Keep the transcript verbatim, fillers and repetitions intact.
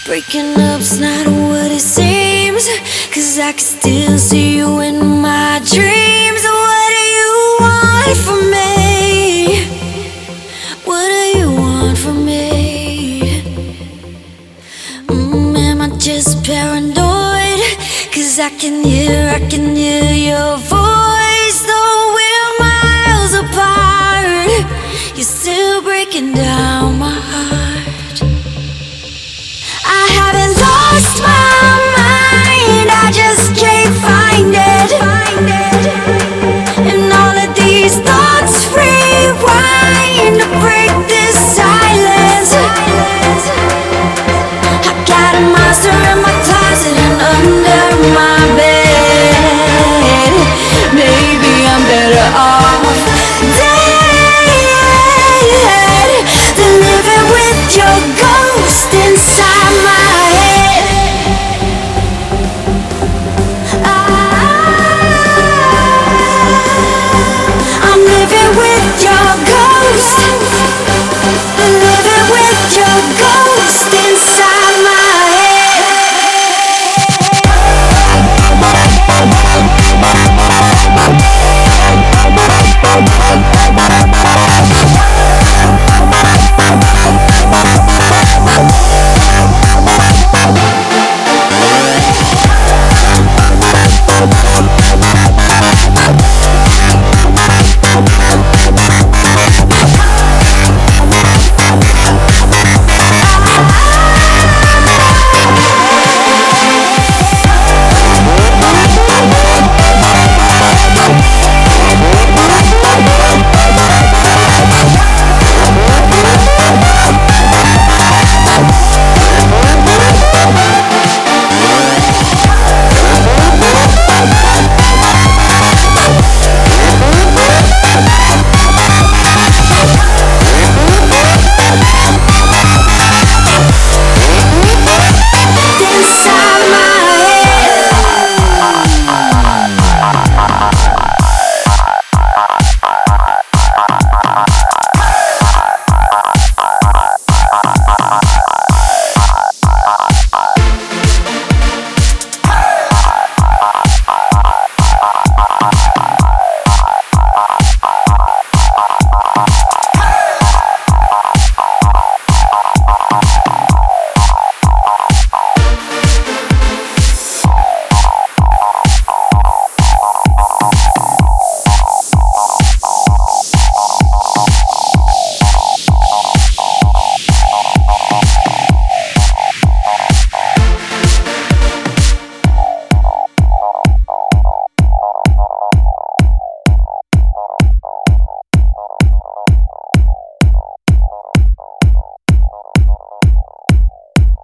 Breaking up's not what it seems, 'cause I can still see you in my dreams. What do you want from me? What do you want from me? Mm, am I just paranoid? 'Cause I can hear, I can hear your voice. Though we're miles apart, you're still breaking down my heart. I haven't lost my mind, I just can't find it. And all of these thoughts rewind to break this silence. I got a monster in my closet and under my bed. Maybe I'm better off dead than living with your ghost inside my head. I'm living with your ghost, living with your ghost inside my